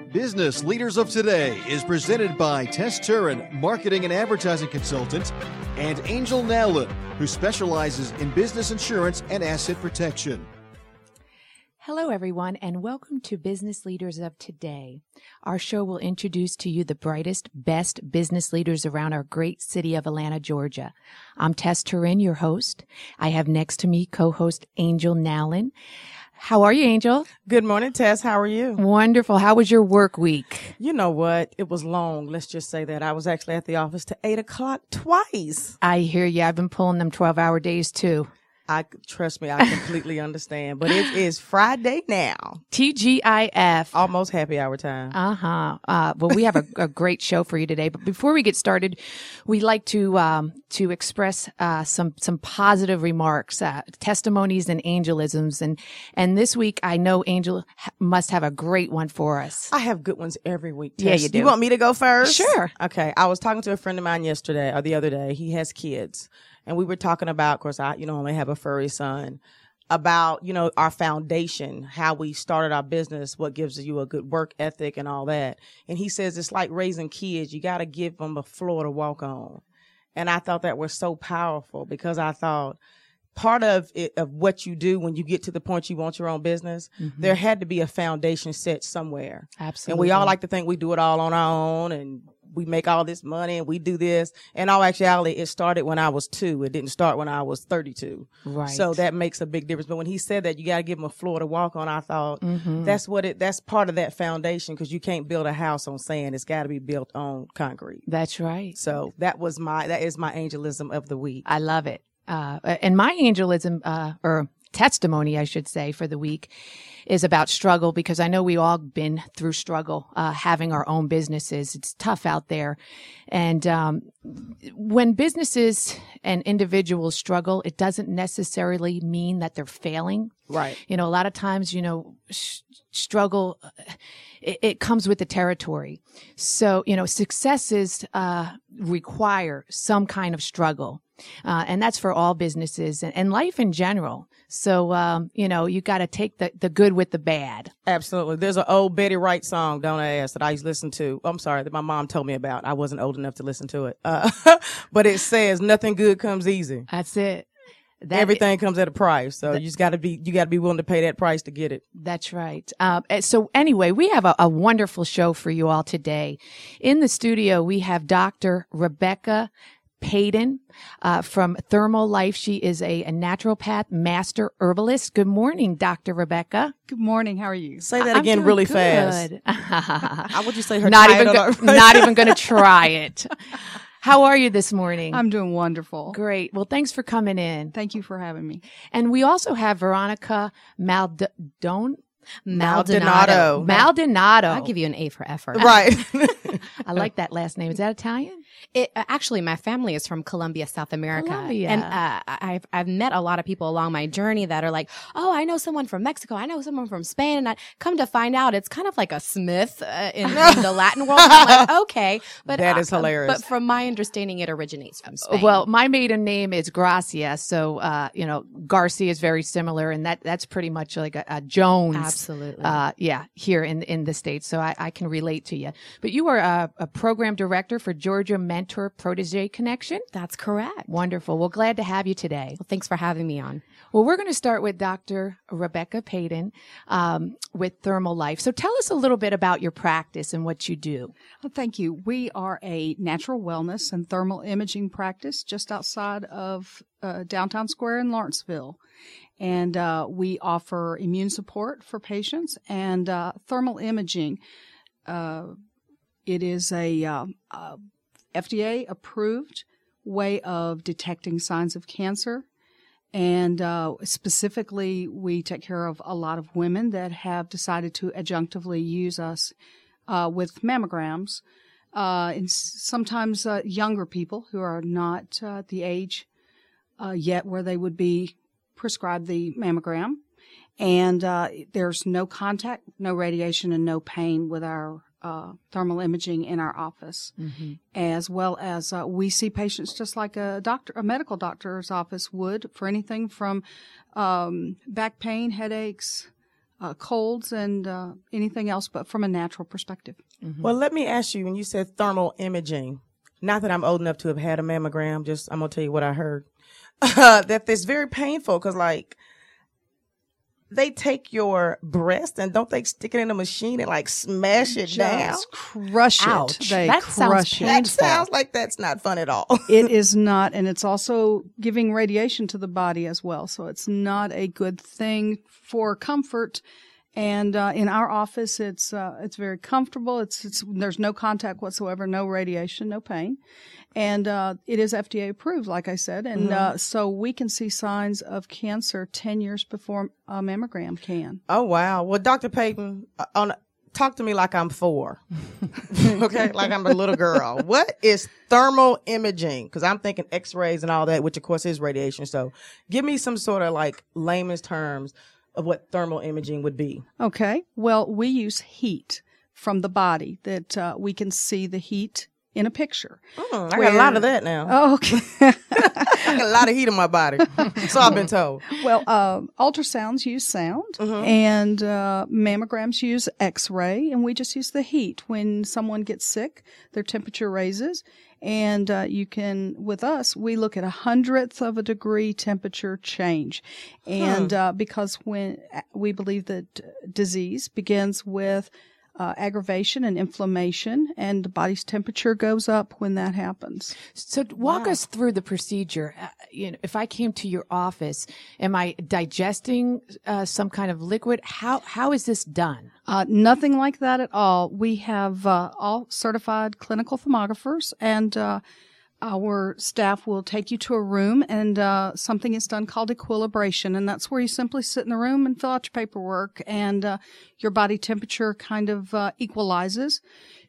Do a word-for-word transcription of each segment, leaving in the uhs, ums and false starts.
Business Leaders of Today is presented by Tess Turin, marketing and advertising consultant, and Angel Nowlin, who specializes in business insurance and asset protection. Hello, everyone, and welcome to Business Leaders of Today. Our show will introduce to you the brightest, best business leaders around our great city of Atlanta, Georgia. I'm Tess Turin, your host. I have next to me co-host Angel Nowlin. How are you, Angel? Good morning, Tess. How are you? Wonderful. How was your work week? You know what? It was long. Let's just say that. I was actually at the office to eight o'clock twice. I hear you. I've been pulling them twelve-hour days, too. I trust me, I completely understand. But it is Friday now. T G I F. Almost happy hour time. Uh-huh. Uh, well, we have a, a great show for you today. But before we get started, we'd like to um, to express uh, some some positive remarks, uh, testimonies, and angelisms. And and this week, I know Angel ha- must have a great one for us. I have good ones every week, Tess. Yeah, you do. You want me to go first? Sure. Okay. I was talking to a friend of mine yesterday or the other day. He has kids. And we were talking about, of course, I, you know, only have a furry son, about, you know, our foundation, how we started our business, what gives you a good work ethic and all that. And he says it's like raising kids. You got to give them a floor to walk on. And I thought that was so powerful because I thought part of it, of what you do when you get to the point you want your own business, mm-hmm. there had to be a foundation set somewhere. Absolutely. And we all like to think we do it all on our own and we make all this money and we do this. In all actuality, it started when I was two. It didn't start when I was thirty-two. Right. So that makes a big difference. But when he said that you got to give them a floor to walk on, I thought mm-hmm. that's what it, that's part of that foundation because you can't build a house on sand. It's got to be built on concrete. That's right. So that was my, that is my angelism of the week. I love it. Uh, and my angelism, uh, or testimony, I should say, for the week is about struggle because I know we all been through struggle, uh, having our own businesses. It's tough out there. And, um, when businesses and individuals struggle, it doesn't necessarily mean that they're failing. Right. You know, a lot of times, you know, sh- struggle, it, it comes with the territory. So, you know, successes, uh, require some kind of struggle. Uh, and that's for all businesses and, and life in general. So, um, you know, you got to take the, the good with the bad. Absolutely. There's an old Betty Wright song, Don't Ask, that I used to listen to. I'm sorry, that my mom told me about. I wasn't old enough to listen to it. Uh, but it says nothing good comes easy. That's it. That, Everything comes at a price. So that, you just got to be, you got to be willing to pay that price to get it. That's right. Um, so anyway, we have a, a wonderful show for you all today. In the studio, we have Doctor Rebecca Payden, uh, from Thermal Life. She is a, a naturopath master herbalist. Good morning, Doctor Rebecca. Good morning. How are you? Say that I'm again doing really good. fast. How would you say her not title? Even go, not even going to try it. How are you this morning? I'm doing wonderful. Great. Well, thanks for coming in. Thank you for having me. And we also have Veronica Maldonado. Maldonado. Maldonado. I'll give you an A for effort. Right. I like that last name. Is that Italian? It, uh, actually, my family is from Colombia, South America. Colombia. And uh, I've I've met a lot of people along my journey that are like, oh, I know someone from Mexico. I know someone from Spain. And I come to find out it's kind of like a Smith uh, in, in the Latin world. I'm like, okay. But, that is uh, hilarious. But from my understanding, it originates from Spain. Well, my maiden name is Gracia. So, uh, you know, Garcia is very similar. And that that's pretty much like a, a Jones. Absolutely. Uh, yeah, here in, in the States. So I, I can relate to you. But you are a, a program director for Georgia Mentor Protege Connection. That's correct. Wonderful. Well, glad to have you today. Well, thanks for having me on. Well, we're going to start with Doctor Rebecca Payden, um, with Thermal Life. So tell us a little bit about your practice and what you do. Well, thank you. We are a natural wellness and thermal imaging practice just outside of uh, downtown square in Lawrenceville. And uh, we offer immune support for patients and uh, thermal imaging. Uh, it is a uh, uh, F D A-approved way of detecting signs of cancer. And uh, specifically, we take care of a lot of women that have decided to adjunctively use us uh, with mammograms. Uh, and sometimes uh, younger people who are not uh, the age uh, yet where they would be prescribed the mammogram. And uh, there's no contact, no radiation, and no pain with our uh, thermal imaging in our office, mm-hmm. as well as uh, we see patients just like a doctor, a medical doctor's office would for anything from um, back pain, headaches, uh, colds and uh, anything else, but from a natural perspective. Mm-hmm. Well, let me ask you, when you said thermal imaging, not that I'm old enough to have had a mammogram, just I'm going to tell you what I heard, uh, that it's very painful because, like, they take your breast and don't they stick it in a machine and, like, smash it Just down? crush it. Ouch. They That sounds crush it. That painful. sounds like that's not fun at all. It is not, and it's also giving radiation to the body as well. So it's not a good thing for comfort. And uh, in our office, it's uh, it's very comfortable. It's it's there's no contact whatsoever, no radiation, no pain, and uh, it is F D A approved, like I said. And Mm-hmm. uh, so we can see signs of cancer ten years before a mammogram can. Oh, wow. Well, Doctor Payton, uh, on talk to me like I'm four. Okay, like I'm a little girl. What is thermal imaging? Because I'm thinking X-rays and all that, which of course is radiation. So give me some sort of like layman's terms of what thermal imaging would be. Okay. Well, we use heat from the body that uh, we can see the heat in a picture. Mm, I got a lot of that now. Oh, okay. I got a lot of heat in my body. So I've been told. Well, uh, ultrasounds use sound, Mm-hmm. and uh, mammograms use X-ray, and we just use the heat. When someone gets sick, their temperature raises, and uh, you can, with us, we look at a hundredth of a degree temperature change, and uh, because when we believe that disease begins with Uh, aggravation and inflammation, and the body's temperature goes up when that happens. So walk us through the procedure. Uh, you know, if I came to your office, am I digesting uh, some kind of liquid? How how is this done? Uh, nothing like that at all. We have uh, all certified clinical thermographers, and uh, our staff will take you to a room, and uh, something is done called equilibration, and that's where you simply sit in the room and fill out your paperwork, and uh, your body temperature kind of uh, equalizes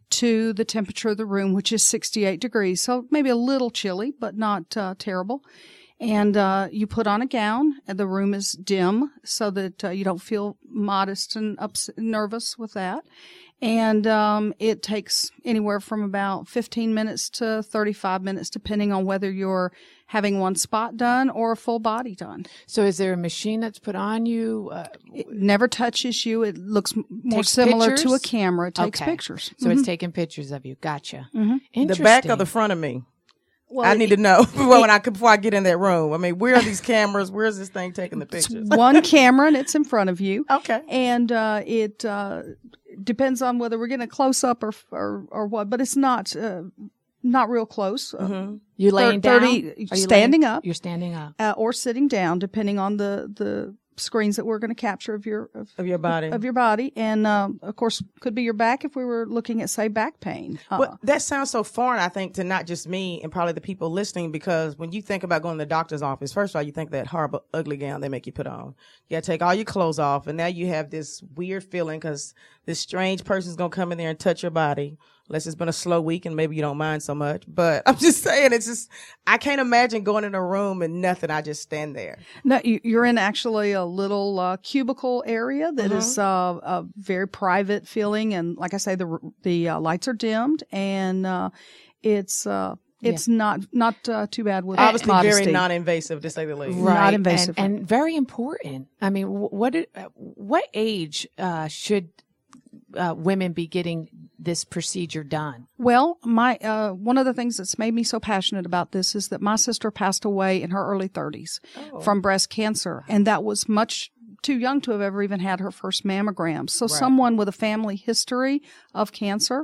to the temperature of the room, which is sixty-eight degrees. So maybe a little chilly, but not uh, terrible. And uh, you put on a gown, and the room is dim so that uh, you don't feel modest and ups- nervous with that. And um, it takes anywhere from about fifteen minutes to thirty-five minutes, depending on whether you're having one spot done or a full body done. So is there a machine that's put on you? Uh, It never touches you. It looks m- more Takes similar to a pictures? camera. It takes Okay. pictures. so it's taking pictures of you. Gotcha. Mm-hmm. The Interesting. back or the front of me? Well, I need to know before, when I, before I get in that room. I mean, where are these cameras? Where's this thing taking the pictures? one camera, and it's in front of you. Okay. And uh, it uh, depends on whether we're getting a close up or or, or what, but it's not uh, not real close. Uh, Mm-hmm. You laying thir- down? thirty Are you standing laying- up. You're standing up. uh, or sitting down, depending on the, the screens that we're going to capture of your of, Of your body. of your body, and um, of course, could be your back if we were looking at, say, back pain. Uh, But that sounds so foreign, I think, to not just me and probably the people listening, because when you think about going to the doctor's office, first of all, you think that horrible, ugly gown they make you put on. You got to take all your clothes off, and now you have this weird feeling because this strange person's going to come in there and touch your body, unless it's been a slow week and maybe you don't mind so much. But I'm just saying, it's just, I can't imagine going in a room and nothing. I just stand there. No, you- you're in actually a little uh, cubicle area that is uh, a very private feeling, and like I say, the the uh, lights are dimmed, and uh, it's uh, it's not not uh, too bad with Obviously modesty. very non-invasive, to say the least. Right. Not invasive. And, and very important. I mean, wh- what did- uh, what age uh, should uh, women be getting this procedure done? Well, my uh, one of the things that's made me so passionate about this is that my sister passed away in her early thirties from breast cancer, and that was much too young to have ever even had her first mammogram. So someone with a family history of cancer,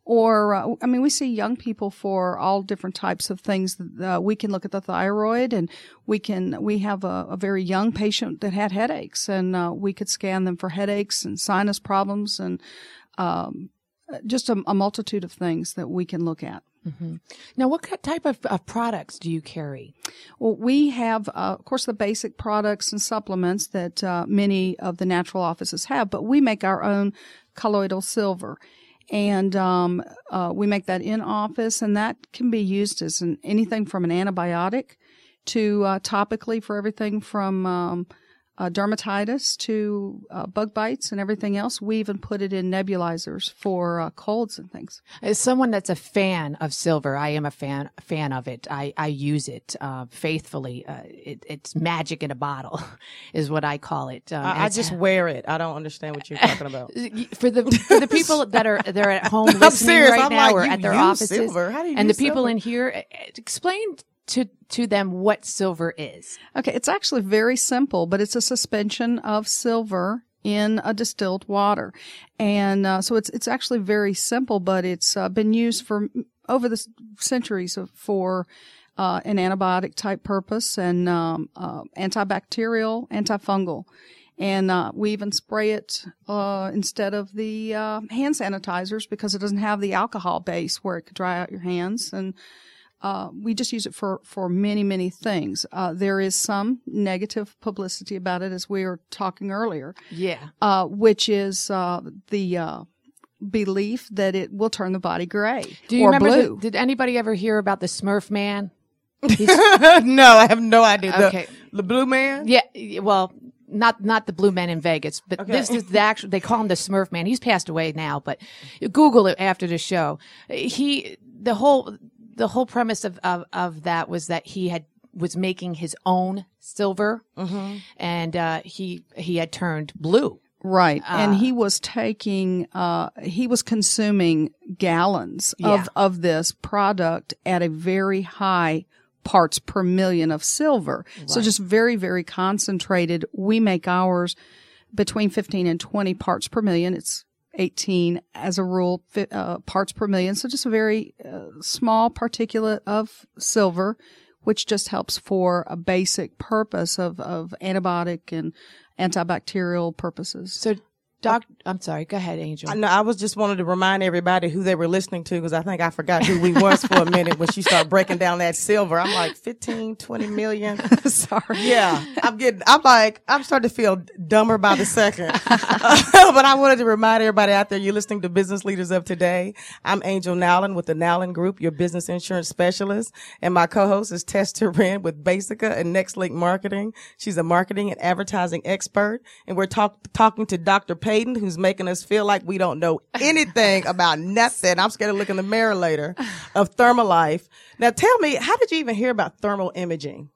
or uh, I mean, we see young people for all different types of things. Uh, we can look at the thyroid, and we can we have a, a very young patient that had headaches, and uh, we could scan them for headaches and sinus problems, and um, just a, a multitude of things that we can look at. Mm-hmm. Now, what ki- type of, of products do you carry? Well, we have, uh, of course, the basic products and supplements that uh, many of the natural offices have, but we make our own colloidal silver. And um, uh, we make that in office, and that can be used as an, anything from an antibiotic to uh, topically for everything from um, uh, dermatitis to uh, bug bites and everything else. We even put it in nebulizers for uh, colds and things. As someone that's a fan of silver, I am a fan fan of it. I, I use it uh, faithfully. Uh, it, it's magic in a bottle, is what I call it. Um, I, I just wear it. I don't understand what you're talking about. For the for the people that are they're at home I'm listening serious. right I'm now like, or you at their use offices, silver. How do you and the use people silver? in here, uh, explain to to them what silver is. Okay, it's actually very simple, but it's a suspension of silver in a distilled water. And uh, so it's it's actually very simple, but it's uh, been used for over the s- centuries of, for uh, an antibiotic type purpose and um, uh, antibacterial, antifungal. And uh, we even spray it uh, instead of the uh, hand sanitizers because it doesn't have the alcohol base where it could dry out your hands. And Uh, we just use it for, for many, many things. Uh, there is some negative publicity about it, as we were talking earlier, Yeah. uh, which is uh, the uh, belief that it will turn the body gray Do you or remember? blue. The, did anybody ever hear about the Smurf Man? No, I have no idea. The, Okay. the blue man? Yeah. Well, not not the Blue Man in Vegas, but Okay. this is the actual. They call him the Smurf Man. He's passed away now, but Google it after the show. He the whole the whole premise of of, of that was that he had was making his own silver, Mm-hmm. and uh, he he had turned blue. Right. and Uh, he was taking, uh, he was consuming gallons Yeah. of, of this product at a very high parts per million of silver. So just very, very concentrated. We make ours between fifteen and twenty parts per million. It's eighteen as a rule, fi- uh, parts per million. So just a very uh, small particulate of silver, which just helps for a basic purpose of, of antibiotic and antibacterial purposes. So, Doc, I'm sorry. Go ahead, Angel. I know. I was just wanted to remind everybody who they were listening to because I think I forgot who we was for a minute when she started breaking down that silver. I'm like fifteen, twenty million. Sorry. Yeah, I'm getting, I'm like, I'm starting to feel dumber by the second. Uh, but I wanted to remind everybody out there, you're listening to Business Leaders of Today. I'm Angel Nowlin with the Nowlin Group, your business insurance specialist. And my co-host is Tess Turin with Basica and NextLink Marketing. She's a marketing and advertising expert. And we're talk, talking to Doctor Payton, who's making us feel like we don't know anything about nothing. I'm scared to look in the mirror later of Thermalife. Now tell me, how did you even hear about thermal imaging?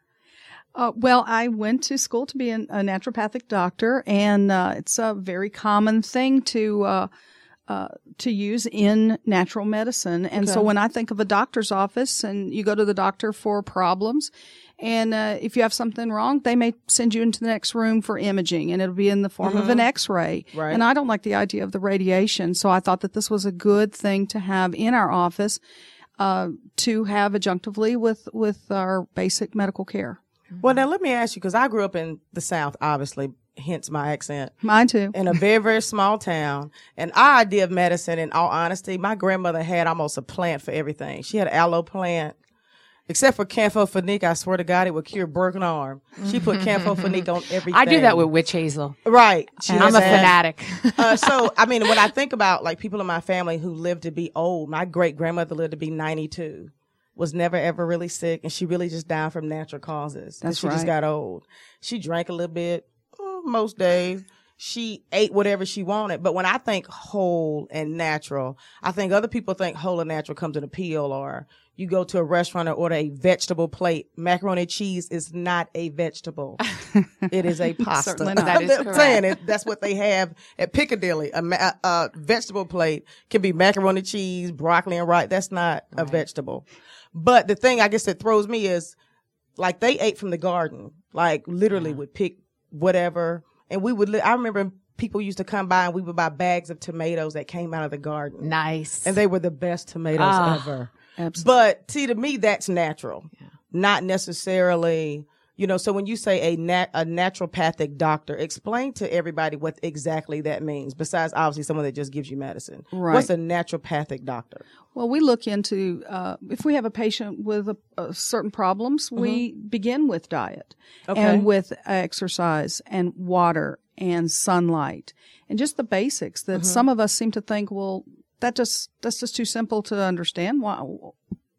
Uh, well, I went to school to be an, a naturopathic doctor, and uh, it's a very common thing to uh, uh, to use in natural medicine. And so, Okay. when I think of a doctor's office, and you go to the doctor for problems, and uh, if you have something wrong, they may send you into the next room for imaging, and it'll be in the form of an X-ray. Right. And I don't like the idea of the radiation, so I thought that this was a good thing to have in our office uh, to have adjunctively with with our basic medical care. Well, now let me ask you, because I grew up in the South, obviously, hence my accent, Mine too. in a very, very small town. And our idea of medicine, in all honesty, my grandmother had almost a plant for everything. She had an aloe plant. Except for camphophenique, I swear to God, it would cure broken arm. She put camphophenique on everything. I do that with witch hazel. Right. She I'm has a that. fanatic. uh, so, I mean, when I think about like people in my family who lived to be old, my great grandmother lived to be ninety-two, was never ever really sick, and she really just died from natural causes. That's she just right. got old. She drank a little bit uh, most days. She ate whatever she wanted. But when I think whole and natural, I think other people think whole and natural comes in a pill, or you go to a restaurant and order a vegetable plate. Macaroni and cheese is not a vegetable. It is a pasta. Certainly not. That is I'm correct. saying it. That's what they have at Piccadilly. A, ma- a vegetable plate can be macaroni, cheese, broccoli, and rice. That's not a vegetable. But the thing I guess that throws me is like they ate from the garden, like literally would pick whatever. And we would, li- I remember people used to come by and we would buy bags of tomatoes that came out of the garden. Nice. And they were the best tomatoes Ah, ever. Absolutely. But see, to me, that's natural, not necessarily, you know, so when you say a nat- a naturopathic doctor, explain to everybody what exactly that means, besides obviously someone that just gives you medicine. Right. What's a naturopathic doctor? Well, we look into uh, if we have a patient with a, a certain problems, we begin with diet Okay. and with exercise and water and sunlight and just the basics that some of us seem to think, well, that just that's just too simple to understand. Why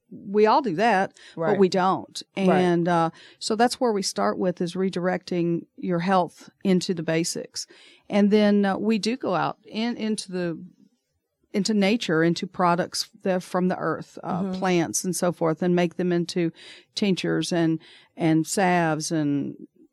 we all do that, Right. but we don't. And uh, so that's where we start with is redirecting your health into the basics. And then uh, we do go out in, into the into nature, into products that from the earth, uh, Mm-hmm. plants and so forth, and make them into tinctures and and salves and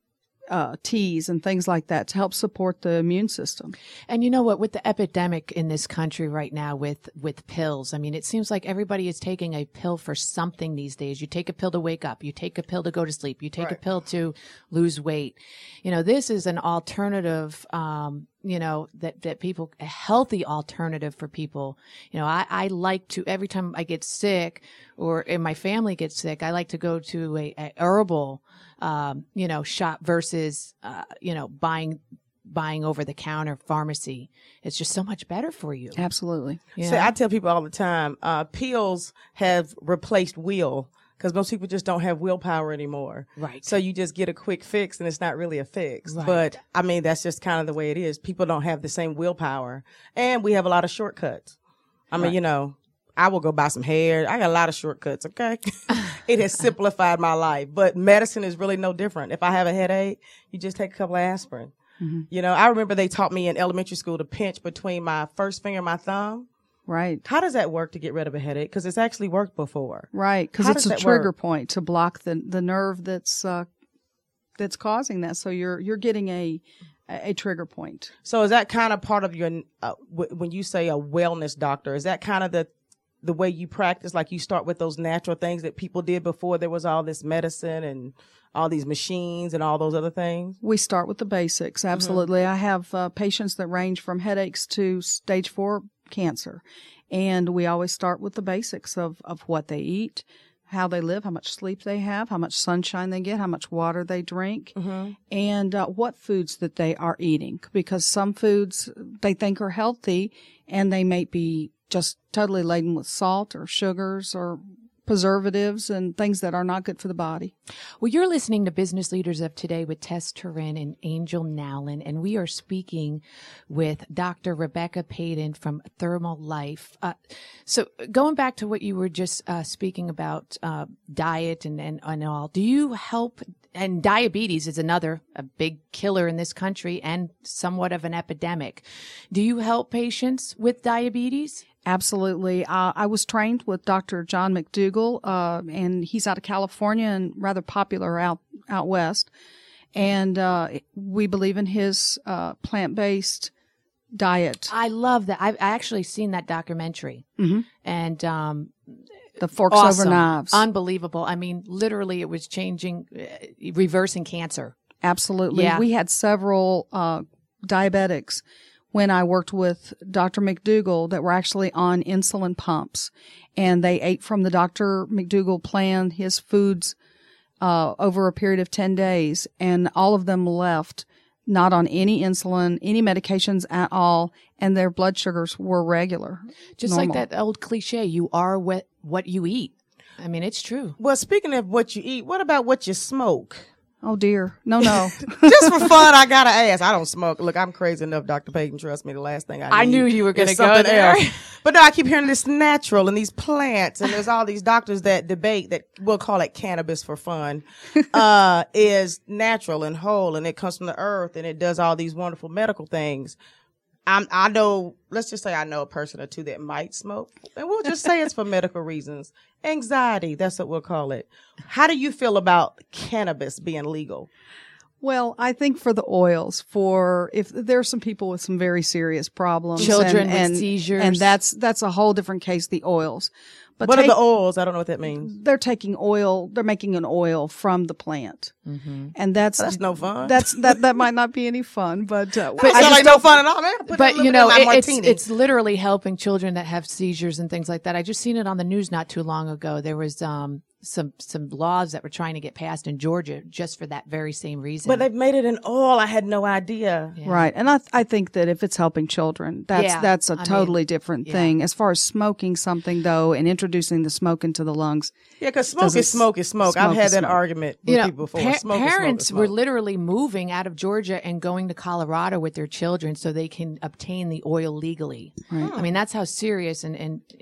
uh, teas and things like that to help support the immune system. And you know what, with the epidemic in this country right now with, with pills, I mean, it seems like everybody is taking a pill for something these days. You take a pill to wake up. You take a pill to go to sleep. You take a Right. pill to lose weight. You know, this is an alternative, um, you know, that, that people, a healthy alternative for people. You know, I, I like to, every time I get sick or if my family gets sick, I like to go to a, a herbal, um, you know, shop versus, uh, you know, buying, buying over the counter pharmacy. It's just so much better for you. Absolutely. you See, know? I tell people all the time, uh, pills have replaced will because most people just don't have willpower anymore. Right. So you just get a quick fix and it's not really a fix. Right. But I mean, that's just kind of the way it is. People don't have the same willpower and we have a lot of shortcuts. I mean, Right. you know, I will go buy some hair. I got a lot of shortcuts. Okay. It has simplified my life, but medicine is really no different. If I have a headache, you just take a couple of aspirin. Mm-hmm. You know, I remember they taught me in elementary school to pinch between my first finger and my thumb. Right. How does that work to get rid of a headache? Because it's actually worked before. Right. Because How it's does a that trigger work? point to block the, the nerve that's, uh, that's causing that. So you're, you're getting a, a trigger point. So is that kind of part of your, uh, w- when you say a wellness doctor, is that kind of the, the way you practice? Like you start with those natural things that people did before there was all this medicine and all these machines and all those other things? We start with the basics. Absolutely. I have uh, patients that range from headaches to stage four cancer. And we always start with the basics of, of what they eat, how they live, how much sleep they have, how much sunshine they get, how much water they drink, Mm-hmm. and uh, what foods that they are eating. Because some foods they think are healthy and they may be just totally laden with salt or sugars or preservatives and things that are not good for the body. Well, you're listening to Business Leaders of Today with Tess Turin and Angel Nowlin, and we are speaking with Doctor Rebecca Payton from Thermal Life. Uh, so going back to what you were just uh, speaking about, uh, diet and, and, and all, do you help, and diabetes is another, a big killer in this country and somewhat of an epidemic. Do you help patients with diabetes? Absolutely. Uh, I was trained with Doctor John McDougall, uh, and he's out of California and rather popular out, out west. And, uh, we believe in his, uh, plant-based diet. I love that. I've I actually seen that documentary. Mm-hmm. And, um, The Forks awesome. Over Knives. Unbelievable. I mean, literally it was changing, uh, reversing cancer. Absolutely. Yeah. We had several, uh, diabetics when I worked with Doctor McDougall that were actually on insulin pumps, and they ate from the Doctor McDougall plan, his foods, uh, over a period of ten days, and all of them left not on any insulin, any medications at all, and their blood sugars were regular. Just normal. like that old cliche, you are what, what you eat. I mean, it's true. Well, speaking of what you eat, what about what you smoke? Oh dear. No, no. Just for fun, I gotta ask. I don't smoke. Look, I'm crazy enough, Doctor Payton. Trust me, the last thing I need I knew you were gonna is go something there. else. But no, I keep hearing this natural and these plants, and there's all these doctors that debate that we'll call it cannabis for fun, uh, is natural and whole, and it comes from the earth, and it does all these wonderful medical things. I'm, I know, let's just say I know a person or two that might smoke, and we'll just say it's for medical reasons. Anxiety, that's what we'll call it. How do you feel about cannabis being legal? Well, I think for the oils, for if there are some people with some very serious problems, Children and, with and, seizures. and that's that's a whole different case. The oils, but What take- are the oils? I don't know what that means. they're taking oil. They're making an oil from the plant, Mm-hmm. and that's That's no fun. That's that that might not be any fun, but uh, That I sounds just like no don't- fun at all, man. Put a But little you bit know, in my it, it's martini. it's literally helping children that have seizures and things like that. I just seen it on the news not too long ago. There was um some some laws that were trying to get passed in Georgia just for that very same reason. But they've made it an oil. I had no idea. Yeah. Right, and I I think that if it's helping children, that's Yeah, that's a I mean, totally different yeah. thing. As far as smoking something though, and introducing the smoke into the lungs, Yeah, because smoke Doesn't is smoke is smoke. smoke I've had is that smoke. argument with you know, people before. pa- smoke is parents smoke were is smoke. literally moving out of Georgia and going to Colorado with their children so they can obtain the oil legally. Right. I mean, that's how serious and, and, and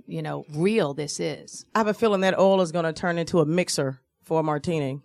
you know, real this is. I have a feeling that oil is going to turn into a mixer for a martini.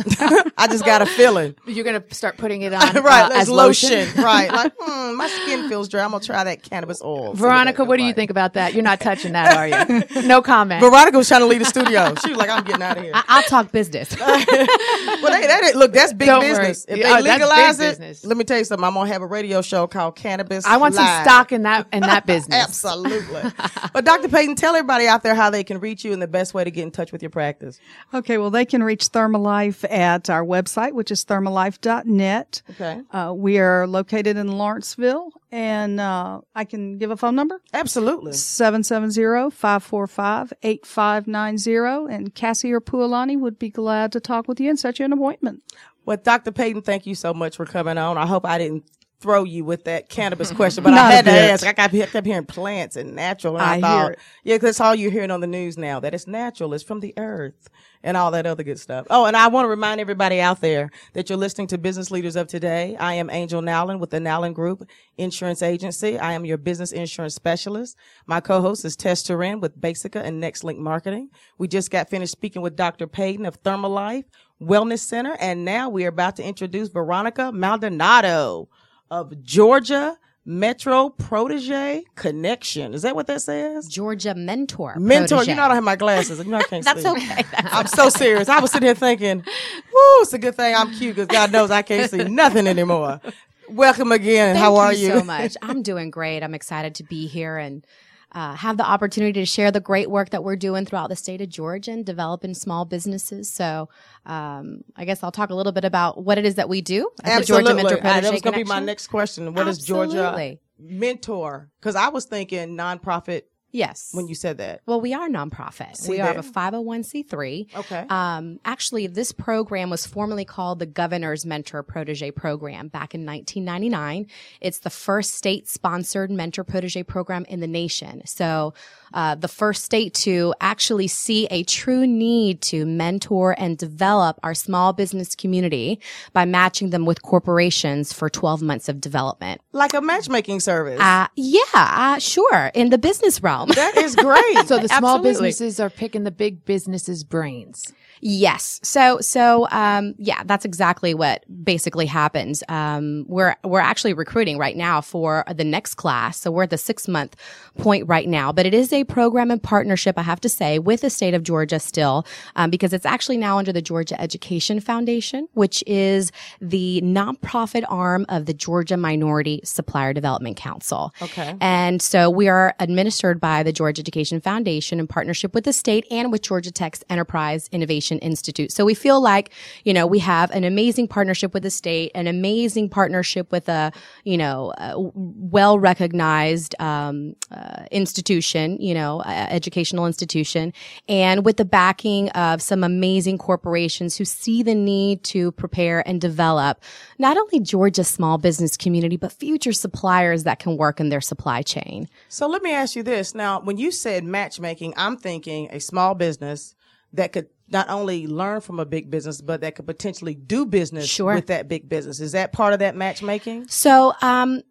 I just got a feeling. You're going to start putting it on right, uh, as as lotion. lotion. Right. Like, hmm, my skin feels dry. I'm going to try that cannabis oil. Veronica, what do you think about that? You're not touching that, are you? No comment. Veronica was trying to leave the studio. She was like, I'm getting out of here. I- I'll talk business. Well, they, that, look, that's big Don't business. worry. If they Oh, that's big legalize it, business. let me tell you something. I'm going to have a radio show called Cannabis I want some Live. stock in that in that business. Absolutely. But Doctor Payton, tell everybody out there how they can reach you and the best way to get in touch with your practice. Okay, well, they can reach Thermalife at our website, which is thermalife dot net. Okay. Uh, we are located in Lawrenceville, and uh, I can give a phone number. Absolutely. seven seven zero, five four five, eight five nine zero, and Cassie or Pualani would be glad to talk with you and set you an appointment. Well, Doctor Payton, thank you so much for coming on. I hope I didn't throw you with that cannabis question, but Not I had a to bit. ask. I kept, kept hearing plants and natural, and I, I thought, hear it. yeah, 'cause that's all you're hearing on the news now, that it's natural, it's from the earth, and all that other good stuff. Oh, and I want to remind everybody out there that you're listening to Business Leaders of Today. I am Angel Nowlin with the Nowlin Group Insurance Agency. I am your business insurance specialist. My co-host is Tess Turin with Basica and NextLink Marketing. We just got finished speaking with Doctor Payton of Thermalife Wellness Center, and now we are about to introduce Veronica Maldonado of Georgia Metro Protege Connection. Is that what that says? Georgia Mentor. Mentor. Protege. You know I don't have my glasses. You know I can't That's see. okay. That's I'm so serious. I was sitting here thinking, woo, it's a good thing I'm cute because God knows I can't see nothing anymore. Welcome again. Thank How are you you? so much. I'm doing great. I'm excited to be here and uh, have the opportunity to share the great work that we're doing throughout the state of Georgia and developing small businesses. So um, I guess I'll talk a little bit about what it is that we do at the Georgia Absolutely. Mentor Uh, Protege that was going to be my Connection. next question. What is Georgia Absolutely. Mentor? Because I was thinking nonprofit Yes. when you said that. Well, we are nonprofit. See we are there? a five oh one c three. Okay. Um, actually, this program was formerly called the Governor's Mentor Protege Program back in nineteen ninety-nine. It's the first state-sponsored mentor protege program in the nation. So, uh, the first state to actually see a true need to mentor and develop our small business community by matching them with corporations for twelve months of development. Like a matchmaking service. Uh, yeah, uh, sure. In the business realm. that is great. So the small Absolutely. businesses are picking the big businesses' brains. Yes. So, so, um, yeah, that's exactly what basically happens. Um, we're, we're actually recruiting right now for the next class. So we're at the six month point right now, but it is a program in partnership, I have to say, with the state of Georgia still, um, because it's actually now under the Georgia Education Foundation, which is the nonprofit arm of the Georgia Minority Supplier Development Council. Okay. And so we are administered by the Georgia Education Foundation in partnership with the state and with Georgia Tech's Enterprise Innovation Institute. So we feel like, you know, we have an amazing partnership with the state, an amazing partnership with a, you know, a well-recognized um, uh, institution, you know, uh, educational institution, and with the backing of some amazing corporations who see the need to prepare and develop not only Georgia's small business community, but future suppliers that can work in their supply chain. So let me ask you this. Now, when you said matchmaking, I'm thinking a small business that could not only learn from a big business, but that could potentially do business Sure. with that big business. Is that part of that matchmaking? So, um,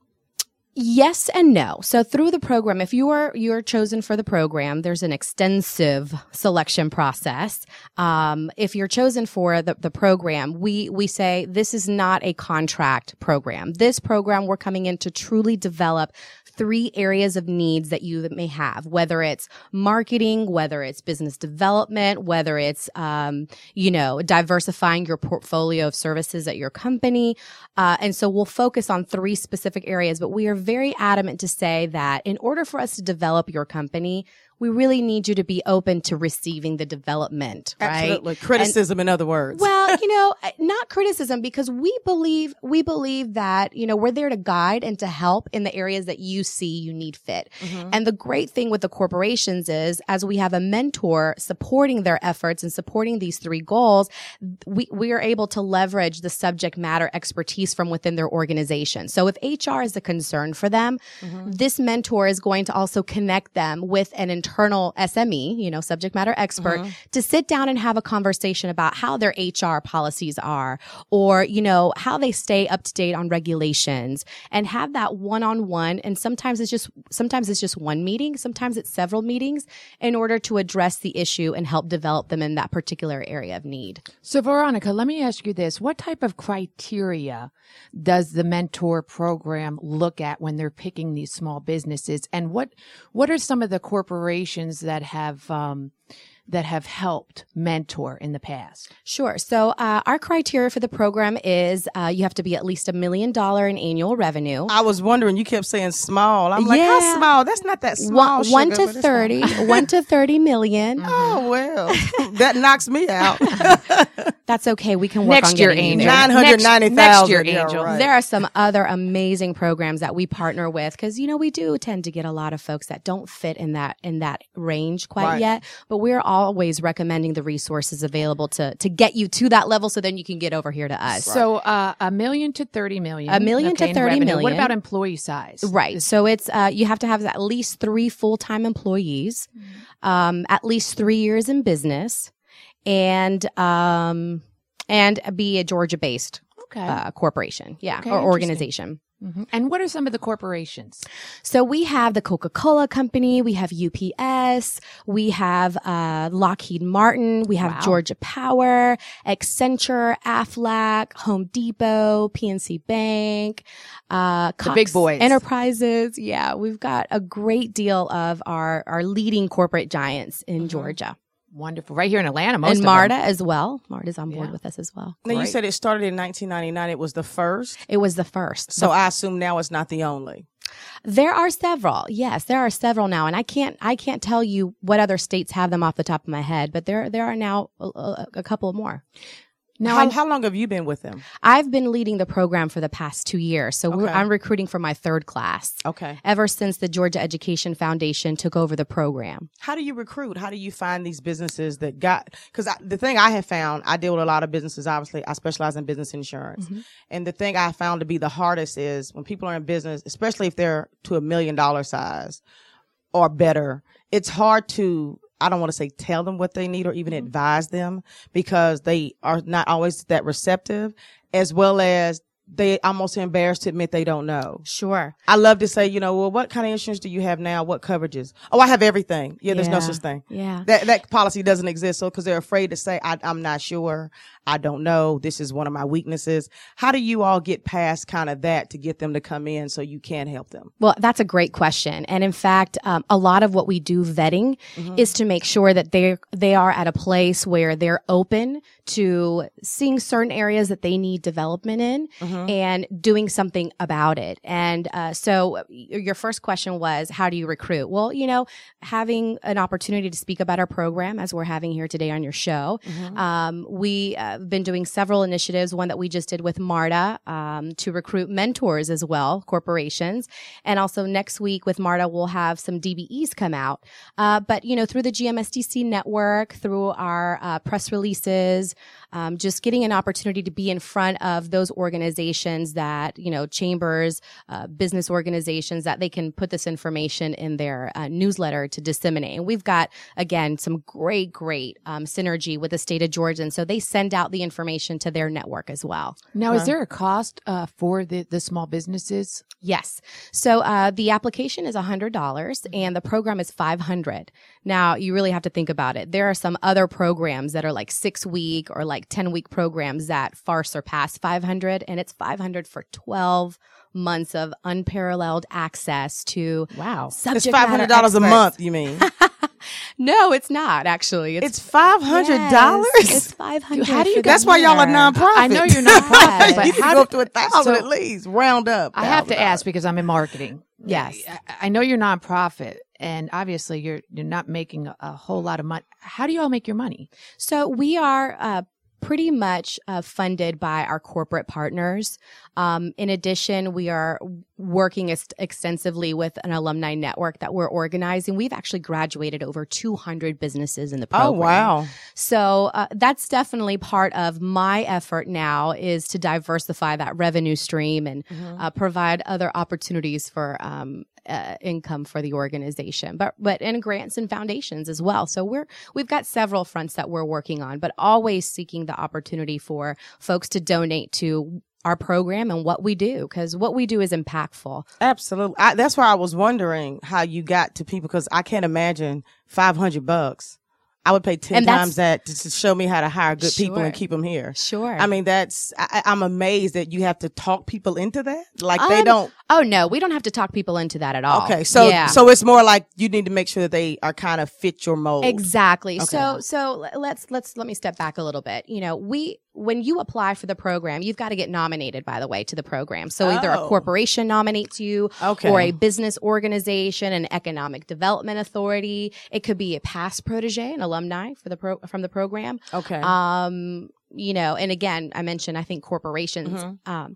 yes and no. So through the program, if you are, you're chosen for the program, there's an extensive selection process. Um, if you're chosen for the, the program, we, we say this is not a contract program. This program, we're coming in to truly develop three areas of needs that you may have, whether it's marketing, whether it's business development, whether it's, um, you know, diversifying your portfolio of services at your company. Uh, and so we'll focus on three specific areas, but we are very adamant to say that in order for us to develop your company, we really need you to be open to receiving the development, right? Absolutely. Criticism, in other words. Well, you know, not criticism, because we believe, we believe that, you know, we're there to guide and to help in the areas that you see you need fit. Mm-hmm. And the great thing with the corporations is, as we have a mentor supporting their efforts and supporting these three goals, we, we are able to leverage the subject matter expertise from within their organization. So if H R is a concern for them, Mm-hmm. this mentor is going to also connect them with an internal internal S M E, you know, subject matter expert, mm-hmm. to sit down and have a conversation about how their H R policies are, or, you know, how they stay up to date on regulations, and have that one-on-one. And sometimes it's just, sometimes it's just one meeting. Sometimes it's several meetings in order to address the issue and help develop them in that particular area of need. So Veronica, let me ask you this. What type of criteria does the mentor program look at when they're picking these small businesses? And what, what are some of the corporations that have, um, that have helped mentor in the past? Sure. So uh, our criteria for the program is uh, you have to be at least a million dollar in annual revenue. I was wondering, you kept saying small. I'm like, Yeah. how small? That's not that small. One, one sugar, to but it's thirty, fine. one to thirty million. Oh, well, that knocks me out. That's okay. We can work Next on year, getting you Angel. there. nine hundred ninety thousand. Next year, Yeah, Angel. right. There are some other amazing programs that we partner with, because, you know, we do tend to get a lot of folks that don't fit in that in that range quite Right. yet. But we're always recommending the resources available to to get you to that level, so then you can get over here to us. So uh, a million to thirty million. A million to okay, in thirty revenue. million. What about employee size? Right. So it's, uh, you have to have at least three full-time employees, um, at least three years in business, and, um, and be a Georgia-based, Okay. uh, corporation. Yeah. Okay, or interesting. organization. Mhm. And what are some of the corporations? So we have the Coca-Cola Company, we have U P S, we have uh, Lockheed Martin, we have Wow. Georgia Power, Accenture, Aflac, Home Depot, P N C Bank, uh, Cox big boys. Enterprises. Yeah, we've got a great deal of our our leading corporate giants in Georgia, Wonderful. Right here in Atlanta, most and of MARTA them. as well. MARTA's on board Yeah. with us as well. Now, you Right. said it started in nineteen ninety-nine. It was the first. It was the first. So I assume now it's not the only. There are several. Yes, there are several now, and I can't I can't tell you what other states have them off the top of my head, but there there are now a, a, a couple more. Now, how, I'm- how long have you been with them? I've been leading the program for the past two years, so we're, Okay. I'm recruiting for my third class. Okay. Ever since the Georgia Education Foundation took over the program. How do you recruit? How do you find these businesses that got, because the thing I have found, I deal with a lot of businesses, obviously. I specialize in business insurance. Mm-hmm. And the thing I found to be the hardest is when people are in business, especially if they're to a million dollar size or better, it's hard to, I don't want to say tell them what they need or even advise them, because they are not always that receptive, as well as they almost embarrassed to admit they don't know. Sure. I love to say, you know, well, what kind of insurance do you have now? What coverages? Oh, I have everything. Yeah, there's no Yeah. such thing. Yeah. That that policy doesn't exist. So, because they're afraid to say, I, I'm not sure. I don't know. This is one of my weaknesses. How do you all get past kind of that to get them to come in so you can help them? Well, that's a great question. And in fact, um, a lot of what we do vetting is to make sure that they they are at a place where they're open to seeing certain areas that they need development in and doing something about it. And uh, so y- your first question was, how do you recruit? Well, you know, having an opportunity to speak about our program, as we're having here today on your show. Um, we uh, have been doing several initiatives, one that we just did with MARTA um, to recruit mentors as well, corporations. And also next week with MARTA, we'll have some D B Es come out. Uh, but, you know, through the G M S D C network, through our uh, press releases, um, just getting an opportunity to be in front of those organizations that, you know, chambers, uh, business organizations, that they can put this information in their uh, newsletter to disseminate. And we've got, again, some great, great um, synergy with the state of Georgia. And so they send out the information to their network as well. now, is there a cost uh, for the, the small businesses? Yes. So uh, the application is one hundred dollars and the program is five hundred dollars. Now, you really have to think about it. There are some other programs that are like six week or like ten week programs that far surpass five hundred dollars, and it's five hundred dollars for twelve months of unparalleled access to Wow. subject It's five hundred dollars a matter month, experts. you mean? No, it's not actually. It's five hundred dollars? Yes, it's five hundred dollars. How do you That's why y'all are nonprofit. I know you're nonprofit, but you can how go do- up to a thousand so- at least, round up. I have to one thousand ask because I'm in marketing. Yes. I, I know you're nonprofit, and obviously you're you're not making a, a whole lot of money. How do you all make your money? So we are uh, pretty much uh, funded by our corporate partners. Um, in addition, we are working ex- extensively with an alumni network that we're organizing. We've actually graduated over two hundred businesses in the program. Oh, wow. So uh, that's definitely part of my effort now, is to diversify that revenue stream and uh, provide other opportunities for um, uh, income for the organization, but but and grants and foundations as well. So we're we've got several fronts that we're working on, but always seeking the opportunity for folks to donate to our program and what we do, because what we do is impactful. Absolutely. I, that's why I was wondering how you got to people, because I can't imagine five hundred bucks. I would pay ten And times that to, to show me how to hire good Sure. people and keep them here. Sure. I mean, that's, I, I'm amazed that you have to talk people into that. Like they Um, don't. Oh no, we don't have to talk people into that at all. Okay. So, yeah. so it's more like you need to make sure that they are kind of fit your mold. Exactly. Okay. So, so let's, let's, let me step back a little bit. You know, we, when you apply for the program, you've got to get nominated, by the way, to the program. So either a Oh. corporation nominates you Okay. or a business organization, an economic development authority. It could be a past protege, an alumni for the pro, from the program. Okay. Um, you know, and again, I mentioned, I think corporations. Mm-hmm. Um,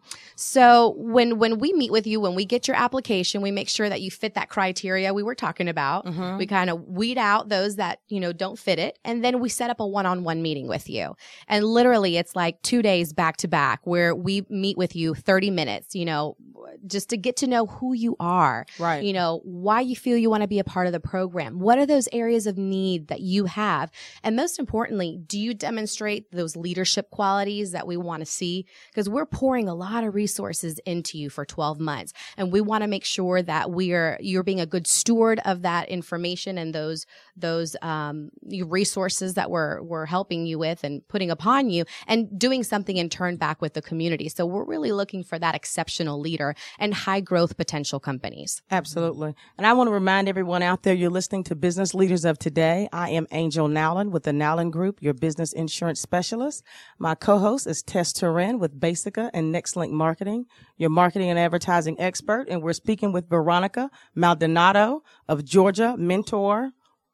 so when, when we meet with you, when we get your application, we make sure that you fit that criteria we were talking about. Mm-hmm. We kind of weed out those that, you know, don't fit it. And then we set up a one-on-one meeting with you. And literally it's like two days back to back where we meet with you thirty minutes, you know, just to get to know who you are, Right. you know, why you feel you want to be a part of the program. What are those areas of need that you have? And most importantly, do you demonstrate those leadership qualities that we want to see? Because we're pouring a lot of resources into you for twelve months. And we want to make sure that we are, you're being a good steward of that information and those, those, um, resources that we're, we're helping you with and putting upon you, and doing something in turn back with the community. So we're really looking for that exceptional leader and high growth potential companies. Absolutely. And I want to remind everyone out there, you're listening to Business Leaders of Today. I am Angel Nowlin with the Nowlin Group, your business insurance specialist. My co-host is Tess Turin with Basica and NextLink Marketing, your marketing and advertising expert. And we're speaking with Veronica Maldonado of Georgia Mentor.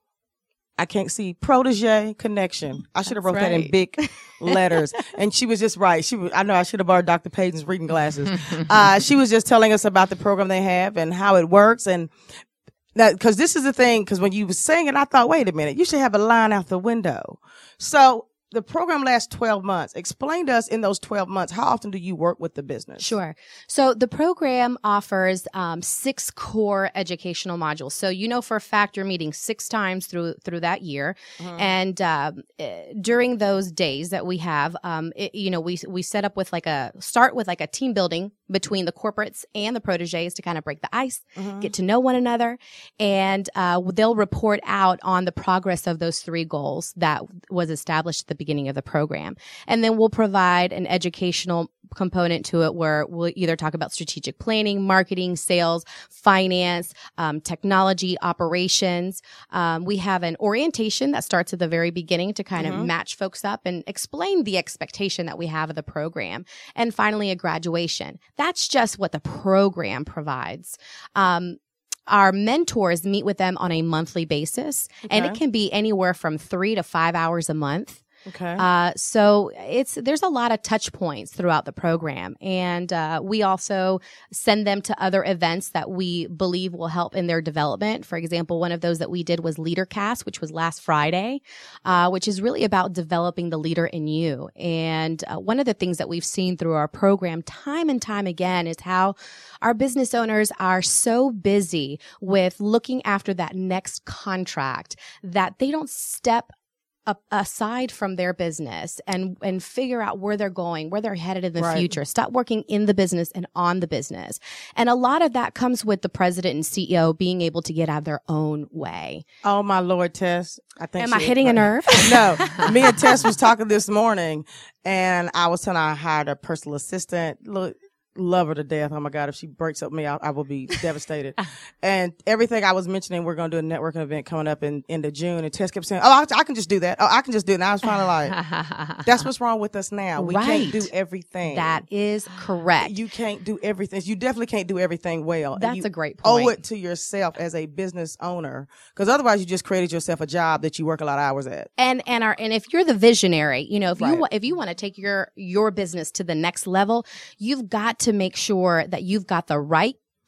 I can't see protege connection. I should have wrote that in right. big letters. And she was just right. She was, I know I should have borrowed Doctor Payton's reading glasses. Uh, she was just telling us about the program they have and how it works. And that, cause this is the thing, cause when you were saying it, I thought, wait a minute, you should have a line out the window. So the program lasts twelve months. Explain to us in those twelve months, how often do you work with the business? Sure. So the program offers um, six core educational modules. So you know for a fact you're meeting six times through through that year, mm-hmm. and uh, during those days that we have, um, it, you know, we we set up with like a start with like a team building between the corporates and the proteges to kind of break the ice, mm-hmm. get to know one another, and uh, they'll report out on the progress of those three goals that was established at the beginning of the program. And then we'll provide an educational component to it where we'll either talk about strategic planning, marketing, sales, finance, um, technology, operations. Um, we have an orientation that starts at the very beginning to kind mm-hmm. of match folks up and explain the expectation that we have of the program. And finally, a graduation. That's just what the program provides. Um, Our mentors meet with them on a monthly basis, okay. and it can be anywhere from three to five hours a month. Okay. Uh, so it's, there's a lot of touch points throughout the program. And, uh, we also send them to other events that we believe will help in their development. For example, one of those that we did was LeaderCast, which was last Friday, uh, which is really about developing the leader in you. And, uh, one of the things that we've seen through our program time and time again is how our business owners are so busy with looking after that next contract that they don't step up aside from their business and and figure out where they're going, where they're headed in the right. future. Stop working in the business and on the business. And a lot of that comes with the president and C E O being able to get out of their own way. Oh my Lord, Tess. I think Am I she- hitting a nerve? No. Me and Tess was talking this morning, and I was telling her I hired a personal assistant. Look, love her to death. Oh my God, if she breaks up me, I, I will be devastated. And everything I was mentioning, we're going to do a networking event coming up in end of June. And Tess kept saying, oh, I, I can just do that. Oh, I can just do it. And I was finally like, that's what's wrong with us now. We Right. can't do everything. That is correct. You can't do everything. You definitely can't do everything well. And That's you a great owe point. it to yourself as a business owner, because otherwise you just created yourself a job that you work a lot of hours at. And and our and if you're the visionary, you know, if Right. you wa- if you want to take your your business to the next level, you've got to make sure that you've got the right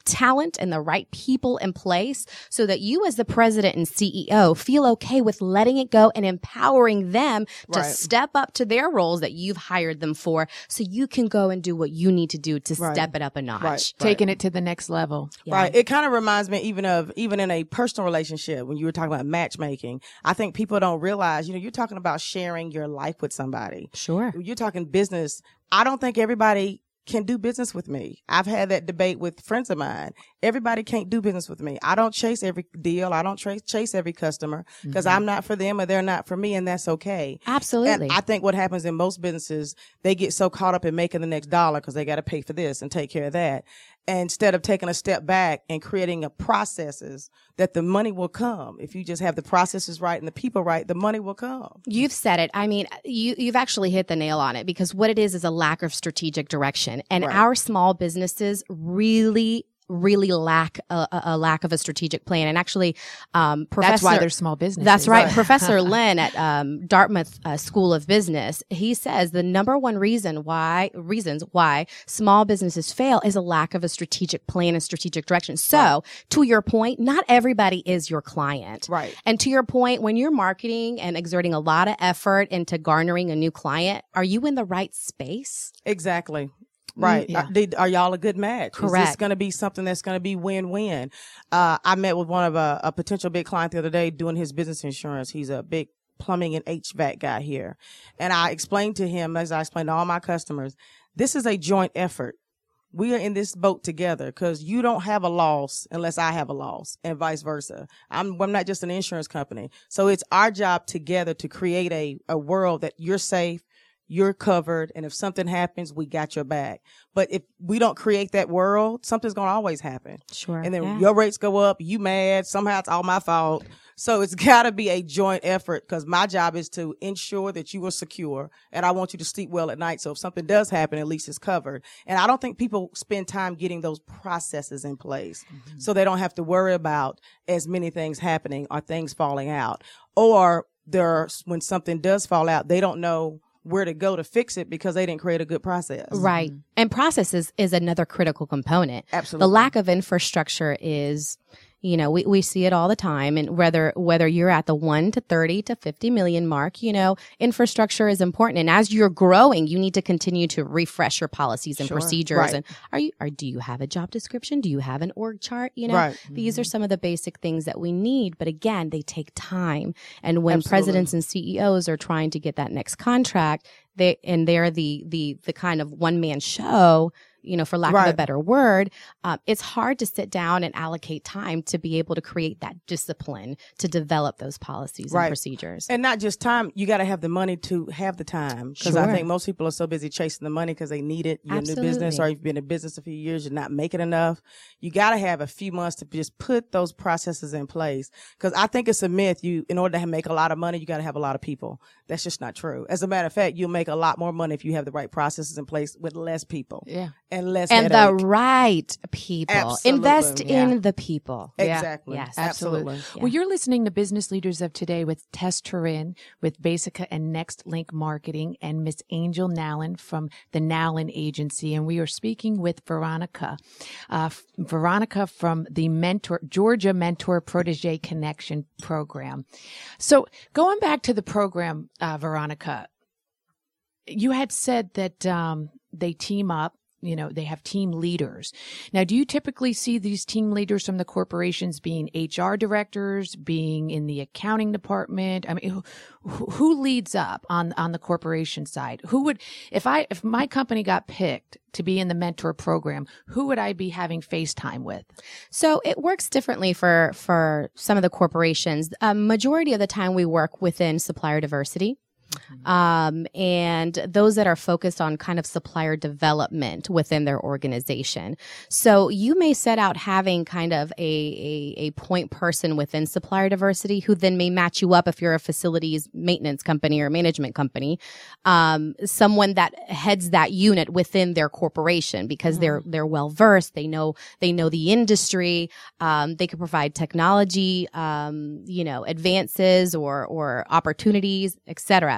talent and the right people in place so that you as the president and C E O feel okay with letting it go and empowering them to Right. step up to their roles that you've hired them for so you can go and do what you need to do to Right. step it up a notch. Right. Taking it to the next level. Yeah. Right. It kind of reminds me even of, even in a personal relationship, when you were talking about matchmaking, I think people don't realize, you know, you're talking about sharing your life with somebody. Sure. You're talking business. I don't think everybody can do business with me. I've had that debate with friends of mine. Everybody can't do business with me. I don't chase every deal. I don't tra- chase every customer because Mm-hmm. I'm not for them or they're not for me, and that's okay. Absolutely. And I think what happens in most businesses, they get so caught up in making the next dollar because they got to pay for this and take care of that. And instead of taking a step back and creating a processes that the money will come. If you just have the processes right and the people right, the money will come. You've said it. I mean, you, you've actually hit the nail on it because what it is is a lack of strategic direction. And Right. our small businesses really, really lack a, a, a lack of a strategic plan. And actually, um, Professor. That's why they're small businesses. That's right. Professor Lynn at um, Dartmouth uh, School of Business, he says the number one reason why reasons why small businesses fail is a lack of a strategic plan and strategic direction. So, right. to your point, not everybody is your client. Right. And to your point, when you're marketing and exerting a lot of effort into garnering a new client, are you in the right space? Exactly. Right. Yeah. Are, they, are y'all a good match? Correct. Is this going to be something that's going to be win-win? Uh, I met with one of a, a potential big client the other day doing his business insurance. He's a big plumbing and H V A C guy here. And I explained to him, as I explained to all my customers, this is a joint effort. We are in this boat together because you don't have a loss unless I have a loss and vice versa. I'm, I'm not just an insurance company. So it's our job together to create a, a world that you're safe, you're covered, and if something happens, we got your back. But if we don't create that world, something's going to always happen. Sure. And then yeah. your rates go up, you mad, somehow it's all my fault. So it's got to be a joint effort because my job is to ensure that you are secure, and I want you to sleep well at night. So if something does happen, at least it's covered. And I don't think people spend time getting those processes in place mm-hmm. so they don't have to worry about as many things happening or things falling out. Or there, when something does fall out, they don't know where to go to fix it because they didn't create a good process. Right. Mm-hmm. And process is, is another critical component. Absolutely. The lack of infrastructure is, you know, we, we see it all the time. And whether, whether you're at the one to thirty to fifty million mark, you know, infrastructure is important. And as you're growing, you need to continue to refresh your policies and Sure. procedures. Right. And are you, are, do you have a job description? Do you have an org chart? You know, Right. these are some of the basic things that we need. But again, they take time. And when Absolutely. presidents and C E Os are trying to get that next contract, they, and they're the, the, the kind of one man show, you know, for lack Right. of a better word, um, it's hard to sit down and allocate time to be able to create that discipline to develop those policies Right. and procedures. And not just time, you got to have the money to have the time. Because I Sure. think most people are so busy chasing the money because they need it. You're in Absolutely. new business or you've been in business a few years, you're not making enough. You got to have a few months to just put those processes in place. Because I think it's a myth. You, in order to make a lot of money, you got to have a lot of people. That's just not true. As a matter of fact, you'll make a lot more money if you have the right processes in place with less people. Yeah. And less And headache. the right people. Absolutely. Invest Yeah. in the people. Exactly. Yes. Absolutely. Yeah. Well, you're listening to Business Leaders of Today with Tess Turin with Basica and Next Link Marketing and Miss Angel Nowlin from the Nowlin Agency. And we are speaking with Veronica. Uh, Veronica from the Mentor, Georgia Mentor Protege Connection program. So going back to the program, uh, Veronica, you had said that um, they team up. You know, they have team leaders. Now, do you typically see these team leaders from the corporations being H R directors, being in the accounting department? I mean, who, who leads up on, on the corporation side? Who would, if I, if my company got picked to be in the mentor program, who would I be having FaceTime with? So it works differently for, for some of the corporations. A majority of the time we work within supplier diversity. Mm-hmm. Um, and those that are focused on kind of supplier development within their organization. So you may set out having kind of a, a, a point person within supplier diversity who then may match you up if you're a facilities maintenance company or management company, um, someone that heads that unit within their corporation because mm-hmm. they're, they're well versed. They know, they know the industry. Um, they can provide technology, um, you know, advances or, or opportunities, et cetera.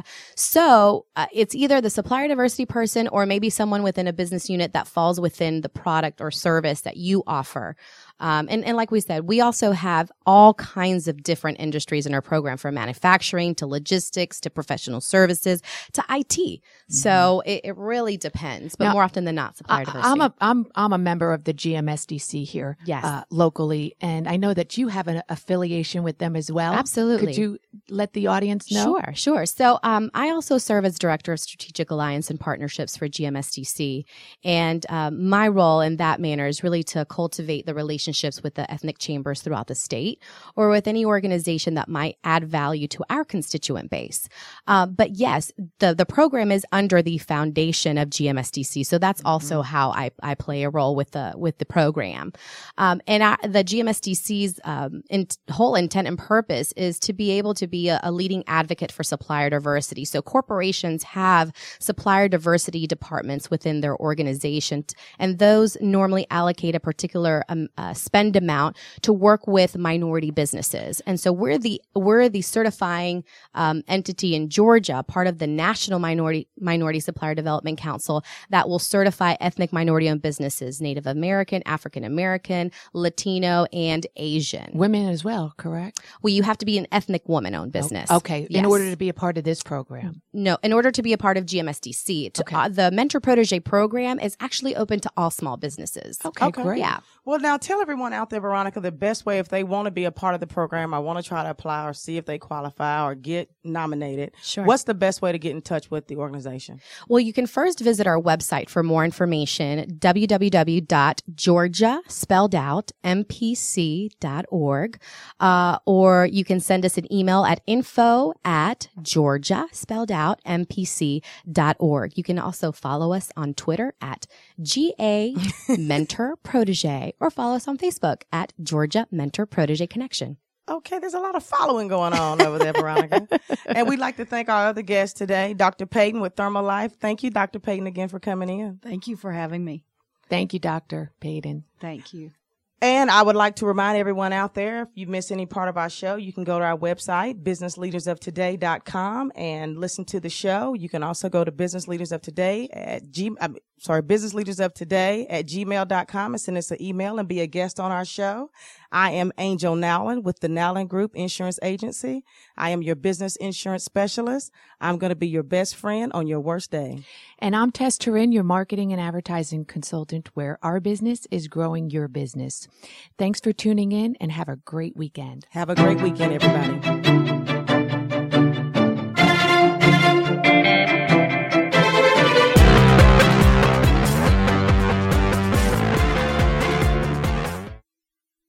So uh, it's either the supplier diversity person or maybe someone within a business unit that falls within the product or service that you offer. Um, and, and like we said, we also have all kinds of different industries in our program, from manufacturing to logistics to professional services to I T. Mm-hmm. So it, it really depends, but now, more often than not, supplier I, diversity. I'm a I'm I'm a member of the G M S D C here, yes. uh, locally, and I know that you have an affiliation with them as well. Absolutely. Could you let the audience know? Sure, sure. So um, I also serve as Director of Strategic Alliance and Partnerships for G M S D C, and um, my role in that manner is really to cultivate the relationship relationships with the ethnic chambers throughout the state, or with any organization that might add value to our constituent base. Uh, but yes, the, the program is under the foundation of G M S D C. So that's mm-hmm. also how I, I play a role with the, with the program. Um, and I, the G M S D C's um, in, whole intent and purpose is to be able to be a, a leading advocate for supplier diversity. So corporations have supplier diversity departments within their organization, and those normally allocate a particular um, uh, spend amount to work with minority businesses. And so we're the we're the certifying um, entity in Georgia, part of the National Minority Minority Supplier Development Council, that will certify ethnic minority-owned businesses: Native American, African American, Latino, and Asian. Women as well, correct? Well, you have to be an ethnic woman-owned business. Okay, yes. In order to be a part of this program. No, in order to be a part of G M S D C. To, okay. uh, the Mentor Protege program is actually open to all small businesses. Okay, okay. great. Yeah. Well, now tell everyone out there, Veronica, the best way if they want to be a part of the program, or want to try to apply or see if they qualify or get nominated. Sure. What's the best way to get in touch with the organization? Well, you can first visit our website for more information, w w w dot georgia spelled out m p c dot org, uh, or you can send us an email at info at georgia spelled out m p c dot org. You can also follow us on Twitter at G A Mentor Protege, or follow us on Facebook at Georgia Mentor Protege Connection. Okay, there's a lot of following going on over there, Veronica. And we'd like to thank our other guest today, Doctor Payton with Thermalife. Thank you, Doctor Payton, again for coming in. Thank you for having me. Thank you, Doctor Payton. Thank you. And I would like to remind everyone out there, if you miss any part of our show, you can go to our website, business leaders of today dot com, and listen to the show. You can also go to Business Leaders of Today at G, I'm sorry, Business Leaders of Today at gmail dot com, and send us an email and be a guest on our show. I am Angel Nowlin with the Nowlin Group Insurance Agency. I am your business insurance specialist. I'm going to be your best friend on your worst day. And I'm Tess Turin, your marketing and advertising consultant, where our business is growing your business. Thanks for tuning in, and have a great weekend. Have a great weekend, everybody.